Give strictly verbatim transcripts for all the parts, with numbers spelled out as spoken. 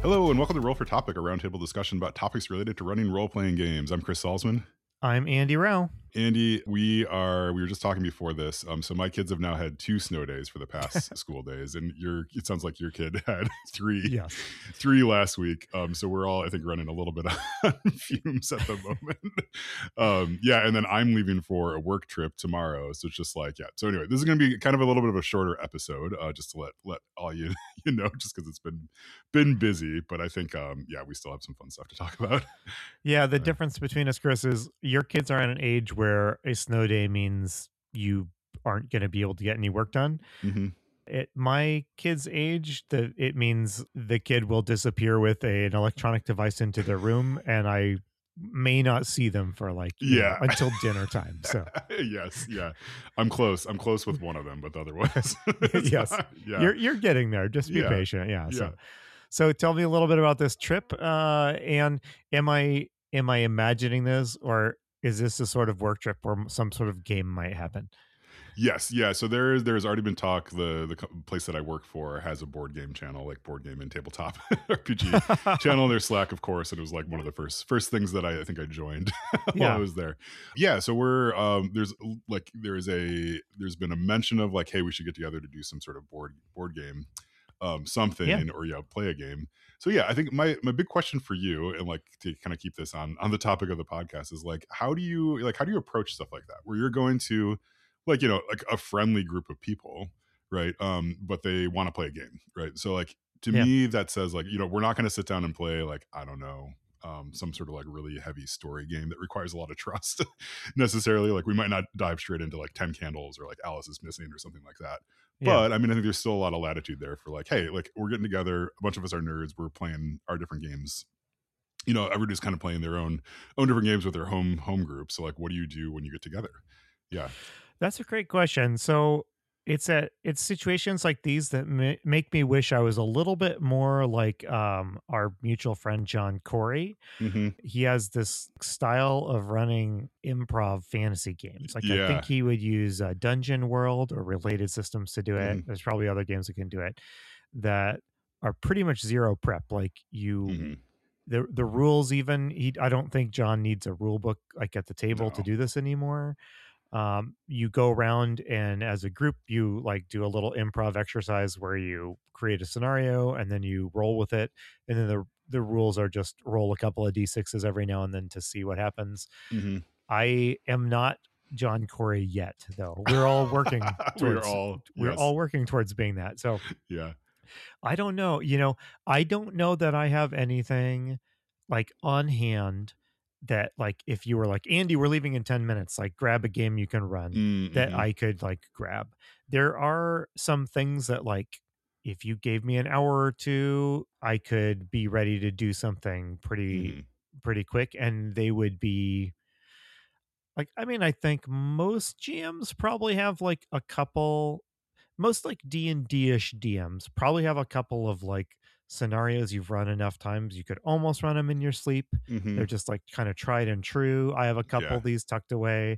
Hello and welcome to Roll for Topic, a roundtable discussion about topics related to running role-playing games. I'm Chris Salzman. I'm Andy Rowe. Andy, we are we were just talking before this. Um, so my kids have now had two snow days for the past school days, and your it sounds like your kid had three, Yes. three last week. Um, so we're all I think running a little bit on fumes at the moment. um, yeah, and then I'm leaving for a work trip tomorrow. So it's just like yeah. So anyway, this is going to be kind of a little bit of a shorter episode, uh, just to let let all you you know, just because it's been been busy. But I think um, yeah, we still have some fun stuff to talk about. Yeah, the Uh, difference between us, Chris, is your kids are at an age where a snow day means you aren't going to be able to get any work done. mhm. At my kid's age, the it means the kid will disappear with a, an electronic device into their room, and I may not see them for like you know, Yeah. until dinner time. So yes, yeah. I'm close. I'm close with one of them, but otherwise, it's yes, not- yeah, you're you're getting there. Just be Yeah. patient. Yeah. yeah. So so tell me a little bit about this trip. Uh, and am I am I imagining this, or is this a sort of work trip where some sort of game might happen? Yes, yeah. So there is there's already been talk. The the co- place that I work for has a board game channel, like board game and tabletop R P G channel. Their Slack, of course, and it was like one of the first first things that I, I think I joined while Yeah. I was there. Yeah. So we're um there's like there is a there's been a mention of like, hey, we should get together to do some sort of board board game um something Yeah. or yeah play a game. So yeah, I think my my big question for you, and like to kind of keep this on on the topic of the podcast, is like how do you like how do you approach stuff like that where you're going to like you know like a friendly group of people, right? Um but they want to play a game, right? So like to Yeah. me that says like you know we're not going to sit down and play like I don't know um some sort of like really heavy story game that requires a lot of trust necessarily. Like we might not dive straight into like ten candles or like Alice is Missing or something like that. Yeah. But I mean, I think there's still a lot of latitude there for like, hey, like we're getting together. A bunch of us are nerds. We're playing our different games. You know, everybody's kind of playing their own own different games with their home home group. So like, what do you do when you get together? Yeah, That's a great question. So it's at it's situations like these that ma- make me wish I was a little bit more like um, our mutual friend John Corey. hmm He has this style of running improv fantasy games. Like I yeah, think he would use uh, Dungeon World or related systems to do it. hmm There's probably other games that can do it that are pretty much zero prep. Like you, hmm the the rules even. He I don't think John needs a rule book like at the table to no, do this anymore. Um, you go around and as a group, you like do a little improv exercise where you create a scenario and then you roll with it. And then the, the rules are just roll a couple of D sixes every now and then to see what happens. hmm I am not John Corey yet, though. We're all working we're towards, all we're yes, all working towards being that. So yeah, I don't know, you know, I don't know that I have anything like on hand that like if you were like Andy, we're leaving in ten minutes, like grab a game you can run that mm-hmm. I could like grab. There are some things that like if you gave me an hour or two, I could be ready to do something pretty hmm pretty quick and they would be like I mean, I think most G Ms probably have like a couple most like D and D-ish D Ms probably have a couple of like scenarios you've run enough times you could almost run them in your sleep. hmm They're just like kind of tried and true. I have a couple yeah, of these tucked away.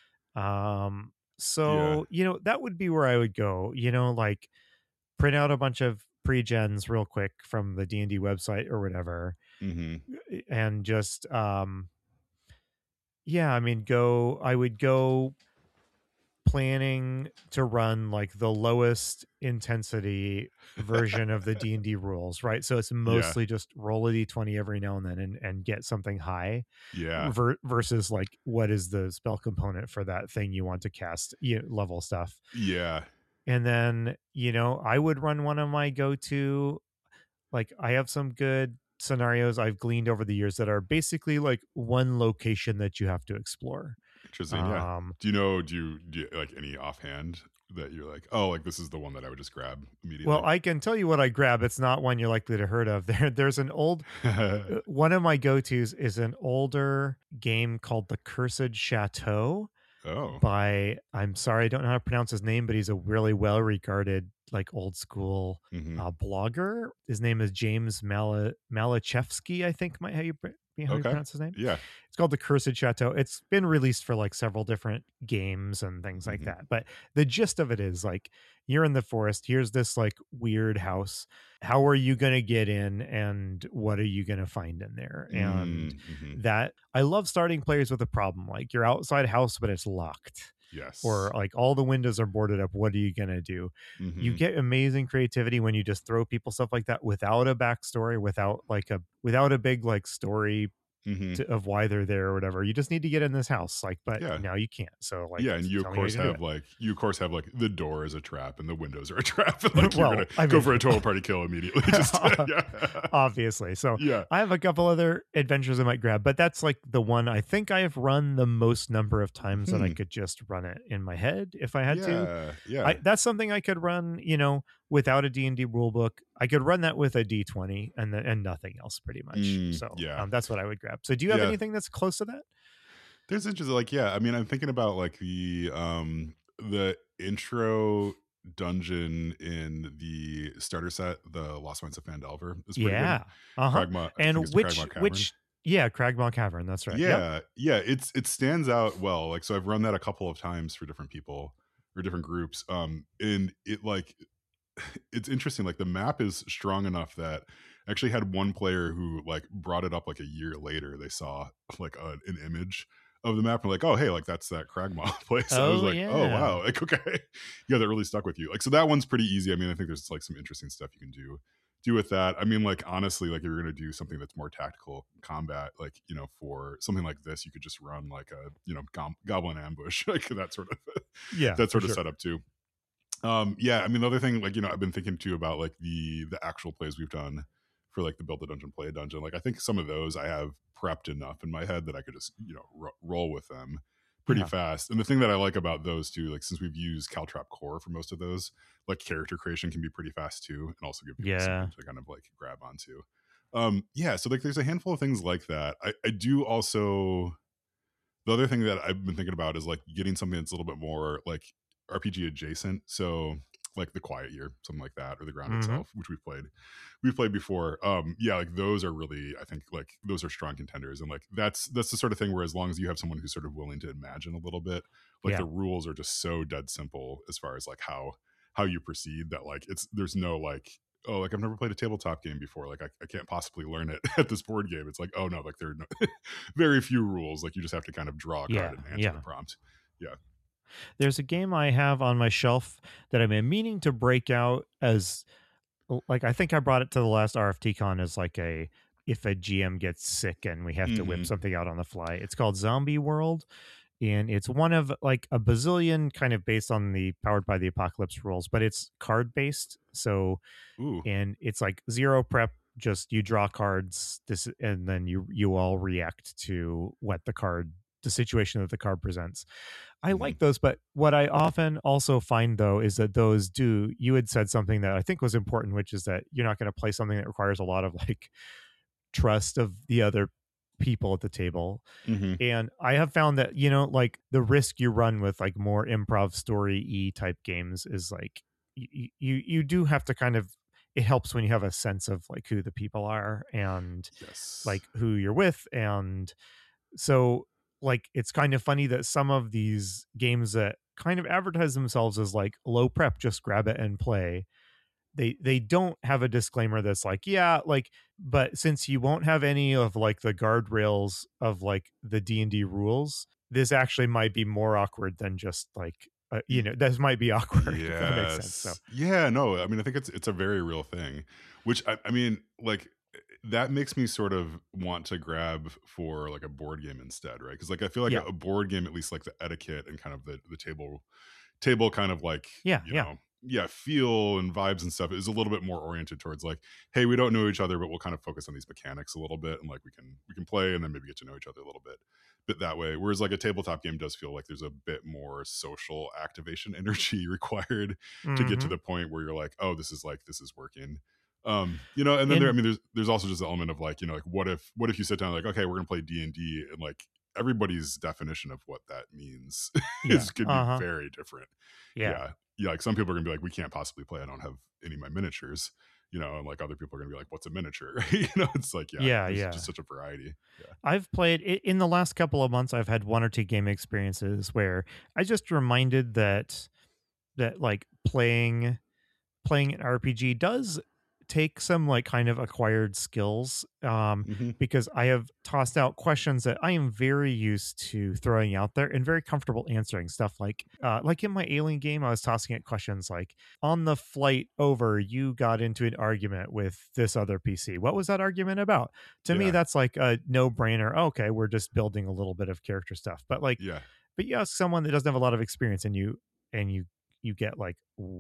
Um, yeah, so you know that would be where I would go. You know, like print out a bunch of pre-gens real quick from the D and D website or whatever, hmm and just um, yeah, I mean, go. I would go planning to run like the lowest intensity version of the D and D rules, right? So it's yeah, mostly just roll a d twenty every now and then and, and get something high yeah, ver- versus like what is the spell component for that thing you want to cast, you know, level stuff. yeah, And then, you know, I would run one of my go-to, like I have some good scenarios I've gleaned over the years that are basically like one location that you have to explore. interesting. Yeah. Um, Do you know? Do you, do you like any offhand that you're like, oh, like this is the one that I would just grab immediately? Well, I can tell you what I grab. It's not one you're likely to heard of. There, there's an old. uh, One of my go-tos is an older game called The Cursed Chateau oh, by. I'm sorry, I don't know how to pronounce his name, but he's a really well-regarded, like old school hmm uh, blogger. His name is James Mala Malachevsky, I think might how you pr- you know how you Okay. pronounce his name? Yeah. It's called The Cursed Chateau. It's been released for like several different games and things like Mhm. that. But the gist of it is like you're in the forest. Here's this like weird house. How are you going to get in and what are you going to find in there? And Mm, mhm. that I love starting players with a problem. Like your outside house, but it's locked or Yes. like all the windows are boarded up. What are you going to do? You Mhm. get amazing creativity when you just throw people stuff like that without a backstory, without like a without a big like story Mhm. to, of why they're there or whatever. You just need to get in this house, like, but Yeah. now you can't. So like, Yeah, and you of tell me how you're course gonna do have like you of course have like the door is a trap and the windows are a trap and it. like you're Well, gonna I go mean, for a total party kill immediately. Just yeah. obviously. So Yeah. I have a couple other adventures I might grab, but that's like the one I think I have run the most number of times that I Hmm. could just run it in my head if I had to. Yeah. I Yeah. that's something I could run, you know, without a D and D rule book. I could run that with a D twenty and then and nothing else pretty much. Mm, So yeah. um, that's what I would grab. So do you have Yeah. anything that's close to that? There's interesting like yeah, I mean I'm thinking about like the um the intro dungeon in the starter set, the Lost Mines of Phandelver is pretty good. Yeah. Uh-huh. Cragmaw, I think And it's the which Cragmaw Cavern. which yeah, Cragmaw Cavern, that's right. Yep. Yeah, yeah, it's it stands out well. Like, so I've run that a couple of times for different people or different groups. Um, and it like it's interesting. Like the map is strong enough that I actually had one player who like brought it up like a year later. They saw like a, an image of the map and like, oh hey, like that's that Cragmaw place. I was Oh like, oh yeah. wow, like okay, yeah, that really stuck with you. Like so that one's pretty easy. I mean, I think there's like some interesting stuff you can do do with that. I mean, like honestly, like if you're gonna do something that's more tactical combat, like you know, for something like this, you could just run like a you know gom- goblin ambush, like that sort of Yeah, that for sort of sure. setup too. Um, yeah, I mean, the other thing, like you know, I've been thinking too about like the the actual plays we've done for like the build a dungeon, play a dungeon. Like I think some of those I have prepped enough in my head that I could just you know ro- roll with them pretty Yeah. fast. And the thing that I like about those too, like since we've used Caltrap Core for most of those, like character creation can be pretty fast too, and also give people Yeah. something to kind of like grab onto. Um, yeah, so like there's a handful of things like that. I, I do also the other thing that I've been thinking about is like getting something that's a little bit more like R P G adjacent. So like the Quiet Year, something like that, or the Ground Mhm. itself, which we've played, we've played before. Um, yeah, like those are really, I think, like those are strong contenders, and like that's that's the sort of thing where as long as you have someone who's sort of willing to imagine a little bit, like Yeah. the rules are just so dead simple as far as like how how you proceed that like it's there's no like oh like I've never played a tabletop game before like I, I can't possibly learn it at this board game. It's like oh no, like there are no, very few rules. Like you just have to kind of draw a card Yeah. and answer the Yeah. prompt. Yeah. There's a game I have on my shelf that I'm meaning to break out as like I think I brought it to the last R F T con as like a if a G M gets sick and we have to whip Hmm. something out on the fly. It's called Zombie World, and it's one of like a bazillion kind of based on the Powered by the Apocalypse rules, but it's card based. So Ooh. and it's like zero prep, just you draw cards this and then you you all react to what the card the situation that the card presents. I Hmm. like those, but what I often also find though is that those do you had said something that I think was important, which is that you're not going to play something that requires a lot of like trust of the other people at the table. Hmm. And I have found that, you know, like the risk you run with like more improv story e type games is like you, you you do have to kind of it helps when you have a sense of like who the people are and Yes. like who you're with. And so like it's kind of funny that some of these games that kind of advertise themselves as like low prep, just grab it and play, they they don't have a disclaimer that's like yeah like but since you won't have any of like the guardrails of like the D and D rules, this actually might be more awkward than just like uh, you Y- know this might be awkward if that makes sense. So Yes. Yeah. No. I mean, I think it's it's a very real thing, which I, I mean, like that makes me sort of want to grab for like a board game instead, right? Because like I feel like a, yeah a board game, at least like the etiquette and kind of the the table table kind of like yeah you yeah know yeah feel and vibes and stuff is a little bit more oriented towards like hey we don't know each other but we'll kind of focus on these mechanics a little bit and like we can we can play and then maybe get to know each other a little bit bit that way, whereas like a tabletop game does feel like there's a bit more social activation energy required to get to hmm the point where you're like oh this is like this is working. Um you know and then there I in mean there's there's also just the element of like you know like what if what if you sit down like okay we're gonna play D and D and like everybody's definition of what that means yeah is could be uh-huh very different. yeah Yeah. Yeah, like some people are gonna be like, we can't possibly play. I don't have any of my miniatures. you know, and like other people are gonna be like, what's a miniature? you know, it's like, yeah, Yeah, there's yeah. just such a variety. Yeah. I've played i- in the last couple of months. I've had one or two game experiences where I just reminded that that like playing playing an R P G does take some like kind of acquired skills, um Hmm. because I have tossed out questions that I am very used to throwing out there and very comfortable answering stuff like uh like in my Alien game I was tossing out questions like, on the flight over you got into an argument with this other P C, what was that argument about? To me Yeah. that's like a no-brainer. Okay, we're just building a little bit of character stuff. But like, Yeah. but you ask someone that doesn't have a lot of experience and you and you you get like,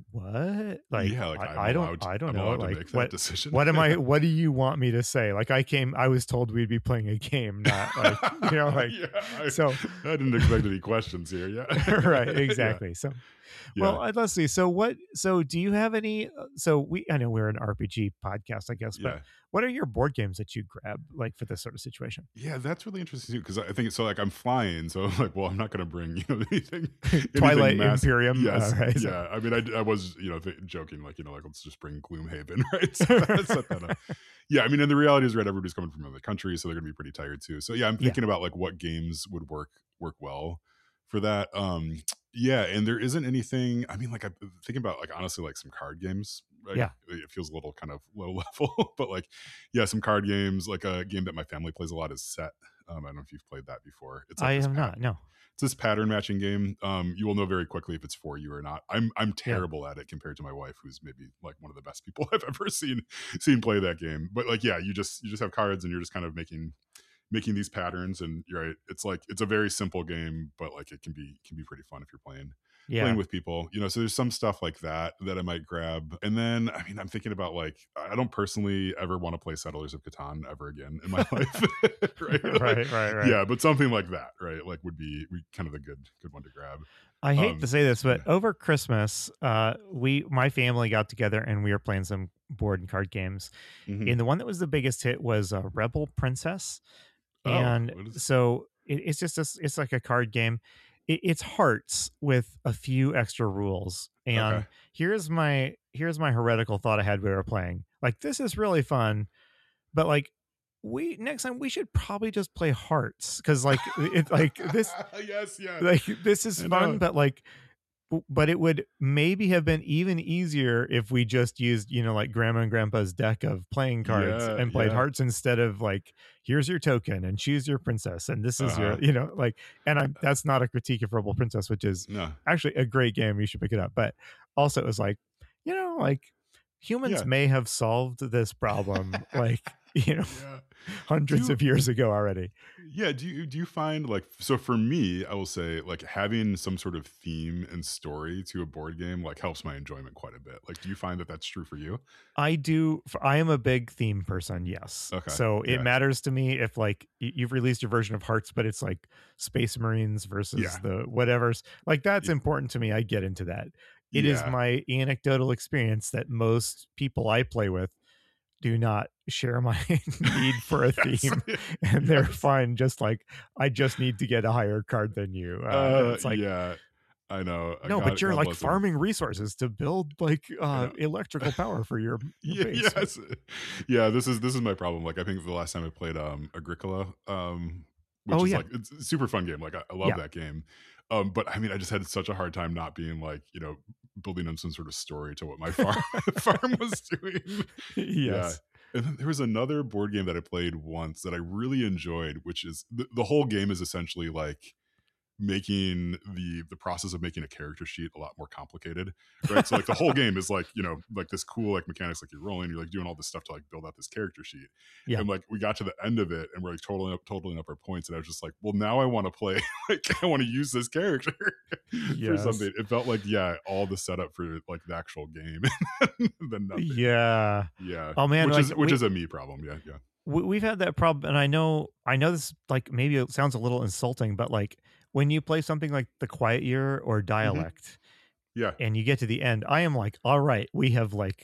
what? Like Yeah. Like I, I'm I don't allowed, I don't I'm know. allowed to Like make that what decision. what am I what do you want me to say? Like I came I was told we'd be playing a game, not like you know, like yeah. I, so I didn't expect any questions here. Yeah. right, yeah. exactly. So Yeah. well, uh, let's see. So what so do you have any uh, so we I know we're an R P G podcast, I guess, but Yeah. what are your board games that you grab like for this sort of situation? Yeah, that's really interesting too, because I think so. Like, I'm flying, so I'm like, well, I'm not going to bring you know anything, anything Twilight massive. Imperium. All Yes, right. So. yeah. I mean, I, I was you know th- joking, like you know, like let's just bring Gloomhaven, right? So that, set that up. Yeah, I mean, and the reality is, right? Everybody's coming from another country, so they're going to be pretty tired too. So yeah, I'm Yeah. thinking about like what games would work work well for that. Um, yeah, and there isn't anything. I mean, like I'm thinking about like honestly, like some card games. Like, Yeah. it feels a little kind of low level, but like yeah, some card games. Like a game that my family plays a lot is Set. Um, I don't know if you've played that before. It's like I this have pat- not. No. it's this pattern matching game. Um, you will know very quickly if it's for you or not. I'm I'm Yeah. terrible at it compared to my wife, who's maybe like one of the best people I've ever seen seen play that game. But like, yeah, you just you just have cards and you're just kind of making making these patterns. And you're right, it's like it's a very simple game, but like it can be can be pretty fun if you're playing playing Yeah. with people, you know. So there's some stuff like that that I might grab. And then I mean, I'm thinking about like I don't personally ever want to play Settlers of Catan ever again in my life. right? Like, right, right, right. yeah, but something like that, right? Like would be we kind of a good good one to grab. I hate Um to say this, but yeah. over Christmas, uh, we my family got together and we were playing some board and card games. Mhm. And the one that was the biggest hit was uh, Rebel Princess. Oh, And what is so it, it's just this, it's like a card game. It, it's hearts with a few extra rules. okay. And here's my here's my heretical thought I had we were playing. Like this is really fun, but like we next time we should probably just play hearts because like it like this yes, yeah. like this is I fun, know. but like w- but it would maybe have been even easier if we just used, you know, like grandma and grandpa's deck of playing cards Yeah, and played yeah. hearts instead of like, here's your token and choose your princess. And this is Uh-huh. your, you know, like, and I'm, that's not a critique of Rebel Princess, which is No. actually a great game. You should pick it up. But also it was like, you know, like humans Yeah. may have solved this problem, like, you know, Yeah. hundreds Do- of years ago already. Yeah, do you do you find like so for me, I will say like having some sort of theme and story to a board game like helps my enjoyment quite a bit. Like do you find that that's true for you? I do. For, I am a big theme person. Yes. Okay, So it yeah. matters to me if like y- you've released your version of Hearts, but it's like Space Marines versus Yeah. the whatever's like that's Yeah. important to me. I get into that. It is Yeah. my anecdotal experience that most people I play with do not share my need for a Yes. theme, and they're Yes. fine. Just like I just need to get a higher card than you. Uh, Uh, it's like yeah, I know. Uh, no, God- but you're God like bless them. farming resources to build like uh, know. electrical power for your, your Yeah, base. yes. Yeah, this is this is my problem. Like I think the last time I played um Agricola, um, which Oh, is yeah. like it's a super fun game. Like I, I love Yeah. that game. Um, but I mean, I just had such a hard time not being like, you know, building in some sort of story to what my farm farm was doing. Yes. And then there was another board game that I played once that I really enjoyed, which is the, the whole game is essentially like making the the process of making a character sheet a lot more complicated, right? So like the whole game is like, you know, like this cool like mechanics, like you're rolling, you're like doing all this stuff to like build out this character sheet. Yeah. And like we got to the end of it and we're like totaling up totaling up our points, and I was just like, well, now I want to play, like I want to use this character for Yes. something. It felt like, yeah, all the setup for like the actual game then nothing. Yeah. Yeah. Oh, man, which like, is which we- is a me problem. Yeah, yeah. We, we've had that problem, and I know, I know this like maybe it sounds a little insulting, but like when you play something like The Quiet Year or Dialect, Yeah. and you get to the end, I am like, all right, we have like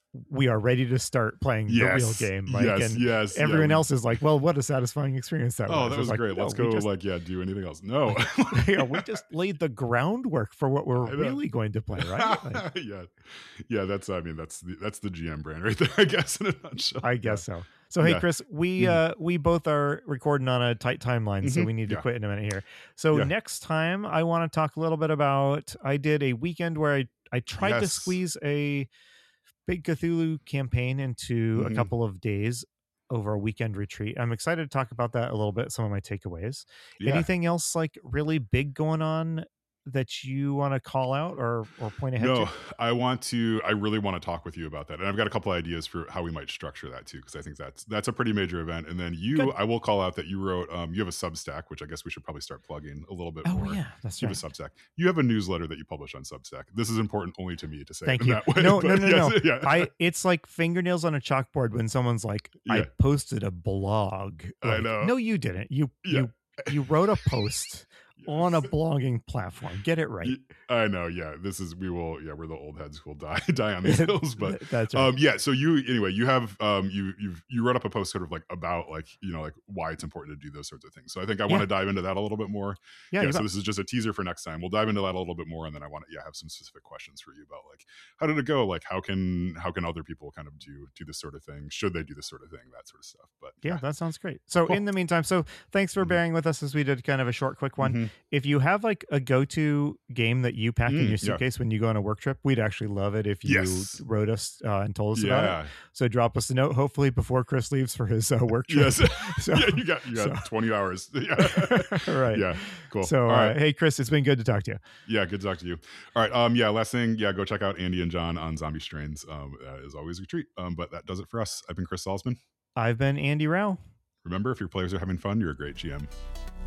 we are ready to start playing yes, the real game. Like, yes, and yes. everyone yeah, we, else is like, well, what a satisfying experience that oh, was. that was like, great. no, Let's go. Just, like, yeah, do anything else? No. yeah, we just laid the groundwork for what we're really going to play, right? Like, yeah, yeah. That's. I mean, that's the that's the G M brand right there. I guess in a nutshell. I guess yeah. so. So hey, yeah. Chris, we mm-hmm. uh we both are recording on a tight timeline, Mm-hmm. so we need to yeah. quit in a minute here. So yeah. next time, I want to talk a little bit about. I did a weekend where I I tried yes. to squeeze a big Cthulhu campaign into mm-hmm. a couple of days over a weekend retreat. I'm excited to talk about that a little bit, some of my takeaways. Yeah. Anything else like really big going on that you want to call out or or point ahead no, to? I want to, I really want to talk with you about that. And I've got a couple ideas for how we might structure that too, because I think that's that's a pretty major event. And then you, Good. I will call out that you wrote, um, you have a Substack, which I guess we should probably start plugging a little bit oh, more. Oh yeah, that's you right. have a Substack. You have a newsletter that you publish on Substack. This is important only to me to say. Thank it in you. That way, no, no, no, yes, no, yeah. I. It's like fingernails on a chalkboard when someone's like, yeah. "I posted a blog." Like, I know. No, you didn't. You yeah. you you wrote a post. Yes. On a blogging platform. Get it right. I know. Yeah. This is, we will, yeah, we're the old heads who will die, die on these hills. But that's right. um, yeah. So you, anyway, you have, um, you, you've, you wrote up a post sort of like about like, you know, like why it's important to do those sorts of things. So I think I want to yeah. dive into that a little bit more. Yeah. yeah so this is just a teaser for next time. We'll dive into that a little bit more. And then I want to, yeah, have some specific questions for you about like, how did it go? Like, how can, how can other people kind of do, do this sort of thing? Should they do this sort of thing? That sort of stuff. But yeah, yeah. that sounds great. So cool. In the meantime, so thanks for mm-hmm. bearing with us as we did kind of a short, quick one. Mm-hmm. If you have like a go-to game that you pack mm, in your suitcase yeah. when you go on a work trip, we'd actually love it if you yes. wrote us uh, and told us yeah. about it. So drop us a note, hopefully before Chris leaves for his uh, work trip. Yes. so, yeah, you got you got so. twenty hours. Yeah. right. Yeah. Cool. So, All right. uh, hey, Chris, it's been good to talk to you. Yeah, good to talk to you. All right. Um. Yeah. Last thing. Yeah. Go check out Andy and John on Zombie Strains. Um. That is always a treat. Um. But that does it for us. I've been Chris Salzman. I've been Andy Rao. Remember, if your players are having fun, you're a great G M.